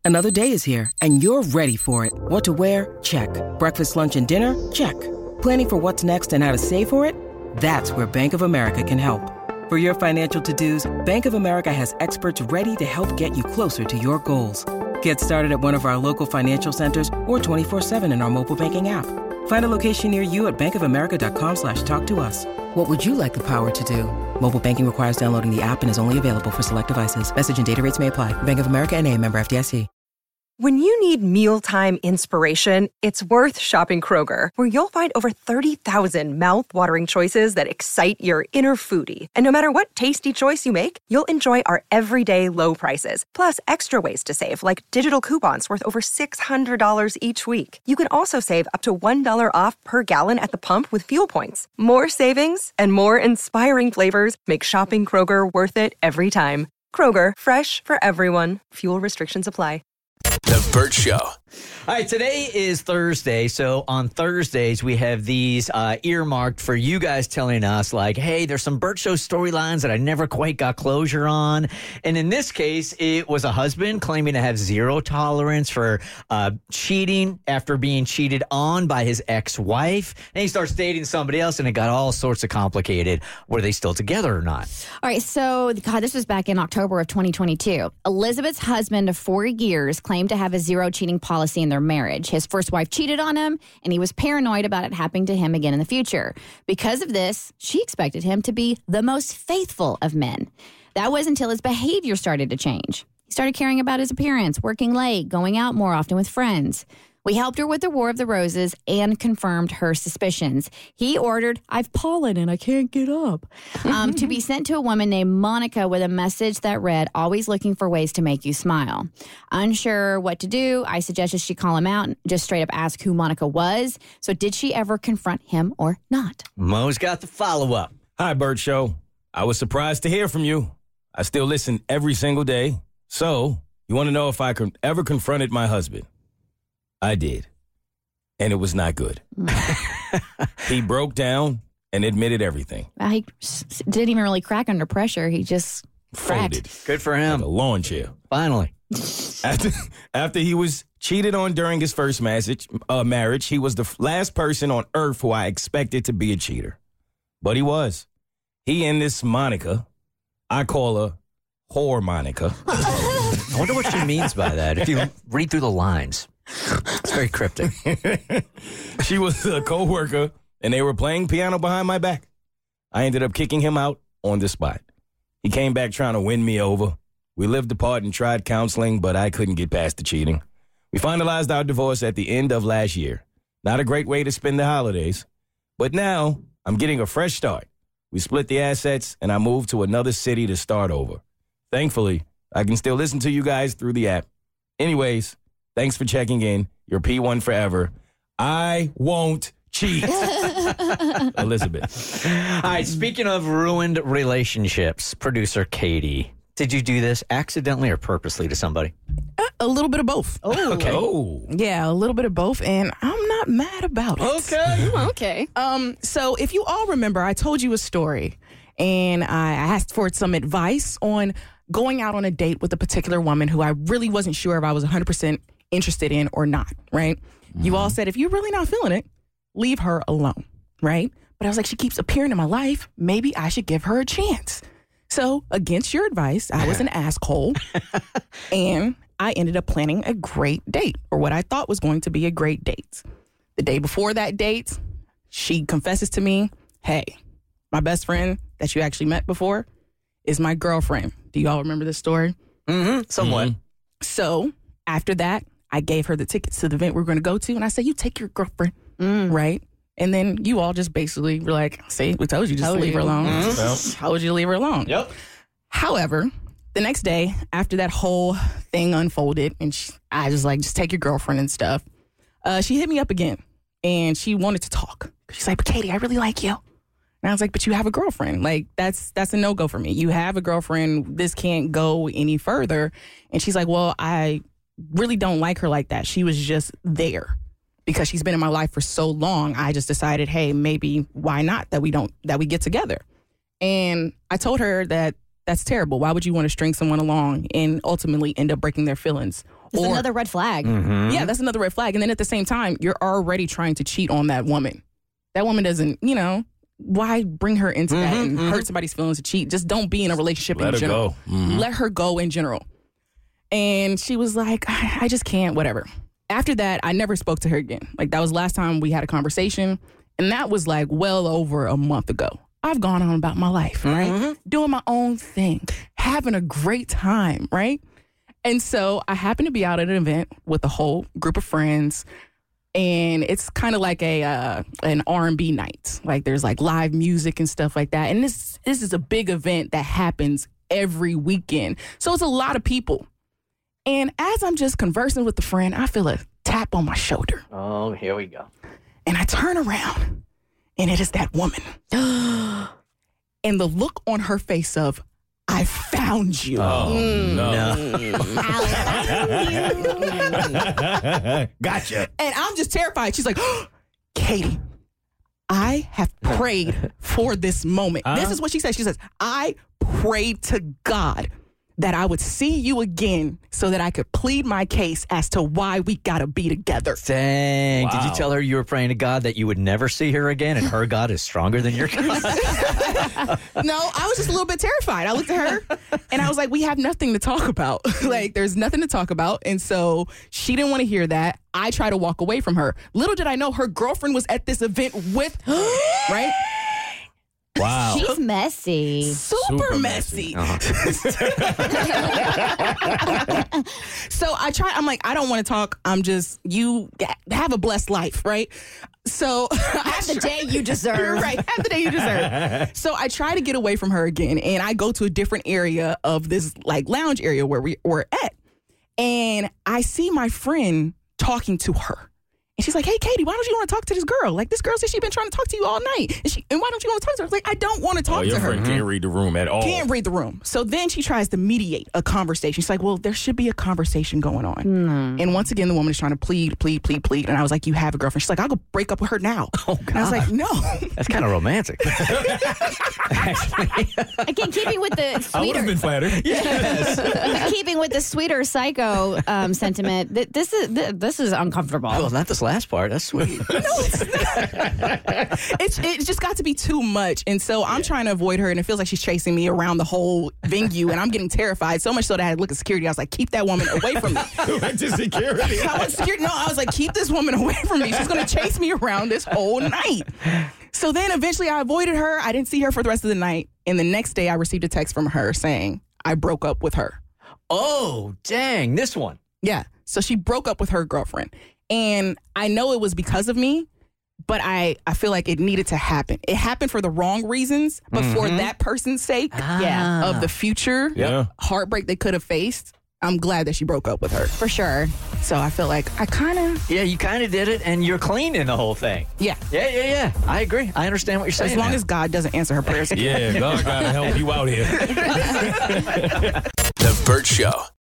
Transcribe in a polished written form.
Another day is here, and you're ready for it. What to wear? Check. Breakfast, lunch, and dinner? Check. Planning for what's next and how to save for it? That's where Bank of America can help. For your financial to-dos, Bank of America has experts ready to help get you closer to your goals. Get started at one of our local financial centers or 24/7 in our mobile banking app. Find a location near you at bankofamerica.com/talktous. What would you like the power to do? Mobile banking requires downloading the app and is only available for select devices. Message and data rates may apply. Bank of America N.A., member FDIC. When you need mealtime inspiration, it's worth shopping Kroger, where you'll find over 30,000 mouth-watering choices that excite your inner foodie. And no matter what tasty choice you make, you'll enjoy our everyday low prices, plus extra ways to save, like digital coupons worth over $600 each week. You can also save up to $1 off per gallon at the pump with fuel points. More savings and more inspiring flavors make shopping Kroger worth it every time. Kroger, fresh for everyone. Fuel restrictions apply. The Burt Show. All right, today is Thursday, so on Thursdays we have these earmarked for you guys telling us, like, hey, there's some Burt Show storylines that I never quite got closure on. And in this case, it was a husband claiming to have zero tolerance for cheating after being cheated on by his ex-wife. And he starts dating somebody else, and it got all sorts of complicated. Were they still together or not? All right, so, God, this was back in October of 2022. Elizabeth's husband of 4 years claimed to have a zero cheating policy in their marriage. His first wife cheated on him, and he was paranoid about it happening to him again in the future. Because of this, she expected him to be the most faithful of men. That was until his behavior started to change. He started caring about his appearance, working late, going out more often with friends. We helped her with the War of the Roses and confirmed her suspicions. He ordered, "I've pollen and I can't get up," to be sent to a woman named Monica with a message that read, "Always looking for ways to make you smile." Unsure what to do, I suggested she call him out and just straight up ask who Monica was. So did she ever confront him or not? Mo's got the follow-up. Hi, Burt Show. I was surprised to hear from you. I still listen every single day. So, you want to know if I ever confronted my husband? I did. And it was not good. He broke down and admitted everything. Well, he didn't even really crack under pressure. He just Folded. cracked. Good for him. Like a lawn chair. Finally. After he was cheated on during his first marriage, he was the last person on earth who I expected to be a cheater. But he was. He and this Monica, I call her Whore Monica. I wonder what she means by that. If you read through the lines, it's very cryptic. She was a co-worker, and they were playing piano behind my back. I ended up kicking him out on the spot. He came back trying to win me over. We lived apart and tried counseling, but I couldn't get past the cheating. We finalized our divorce at the end of last year. Not a great way to spend the holidays. But now, I'm getting a fresh start. We split the assets, and I moved to another city to start over. Thankfully, I can still listen to you guys through the app. Anyways, thanks for checking in. You're P1 forever. I won't cheat. Elizabeth. All right, speaking of ruined relationships, producer Katie, did you do this accidentally or purposely to somebody? A little bit of both. Oh, okay. Oh. Yeah, a little bit of both, and I'm not mad about it. Okay. Okay. So if you all remember, I told you a story, and I asked for some advice on going out on a date with a particular woman who I really wasn't sure if I was 100% interested in or not, right? Mm-hmm. You all said, if you're really not feeling it, leave her alone, right? But I was like, she keeps appearing in my life. Maybe I should give her a chance. So against your advice, I was an asshole, and I ended up planning a great date, or what I thought was going to be a great date. The day before that date, she confesses to me, hey, my best friend that you actually met before is my girlfriend. Do you all remember this story? Mm-hmm. Somewhat. Mm-hmm. So after that, I gave her the tickets to the event we were going to go to, and I said, you take your girlfriend, right? And then you all just basically were like, see, we told you just to leave her alone. Mm-hmm. Well. Told you to leave her alone. Yep. However, the next day, after that whole thing unfolded, and I was like, just take your girlfriend and stuff, she hit me up again, and she wanted to talk. She's like, but Katie, I really like you. And I was like, but you have a girlfriend. Like, that's a no-go for me. You have a girlfriend. This can't go any further. And she's like, well, I really don't like her like that. She was just there. Because she's been in my life for so long, I just decided, hey, maybe why not that we get together. And I told her that that's terrible. Why would you want to string someone along and ultimately end up breaking their feelings It's Or- another red flag. Yeah, that's another red flag. And then at the same time, you're already trying to cheat on that woman. That woman doesn't, why bring her into that and hurt somebody's feelings to cheat? Just don't be in a relationship Let in her general. go. Mhm. Let her go in general. And she was like, I just can't, whatever. After that, I never spoke to her again. Like, that was the last time we had a conversation. And that was like well over a month ago. I've gone on about my life, right? Doing my own thing, having a great time, right? And so I happened to be out at an event with a whole group of friends, and it's kind of like an R&B night. Like, there's like live music and stuff like that. And this is a big event that happens every weekend. So it's a lot of people. And as I'm just conversing with the friend, I feel a tap on my shoulder. Oh, here we go. And I turn around, and it is that woman. And the look on her face of, I found you. Oh, no. Gotcha. And I'm just terrified. She's like, Katie, I have prayed for this moment. This is what she says. She says, I prayed to God that I would see you again so that I could plead my case as to why we gotta be together. Dang. Did you Wow. tell her you were praying to God that you would never see her again and her God is stronger than your God? No, I was just a little bit terrified. I looked at her and I was like, we have nothing to talk about. Like, there's nothing to talk about. And so she didn't want to hear that. I tried to walk away from her. Little did I know her girlfriend was at this event with her, right? Wow. She's messy. Super messy. So I'm like, I don't want to talk. You have a blessed life, right? So Have the day you deserve. right, have the day you deserve. So I try to get away from her again, and I go to a different area of this like lounge area where we were at, and I see my friend talking to her. And she's like, hey, Katie, why don't you want to talk to this girl? Like, this girl said she's been trying to talk to you all night. And why don't you want to talk to her? I was like, I don't want to talk to Your her. friend can't read the room at all. Can't read the room. So then she tries to mediate a conversation. She's like, well, there should be a conversation going on. And once again, the woman is trying to plead. And I was like, you have a girlfriend. She's like, I'll go break up with her now. Oh, God. And I was like, no. That's kind of romantic. Again, keeping with the I would have been sweeter, flattered. keeping with the sweeter psycho sentiment. This is uncomfortable. Well, not this last part. That's sweet. It's just got to be too much. And so I'm trying to avoid her, and it feels like she's chasing me around the whole venue, and I'm getting terrified. So much so that I had to look at security. I was like, keep that woman away from me. Went to security. I was like, keep this woman away from me. She's going to chase me around this whole night. So then eventually I avoided her. I didn't see her for the rest of the night. And the next day I received a text from her saying I broke up with her. Oh, dang. This one. Yeah. So she broke up with her girlfriend. And I know it was because of me, but I feel like it needed to happen. It happened for the wrong reasons, but for that person's sake, of the future heartbreak they could have faced, I'm glad that she broke up with her. For sure. So I feel like I kind of... Yeah, you kind of did it, and you're clean in the whole thing. Yeah. Yeah. I agree. I understand what you're saying. As long now. as God doesn't answer her prayers. Yeah, God gotta help you out here. The Burt Show.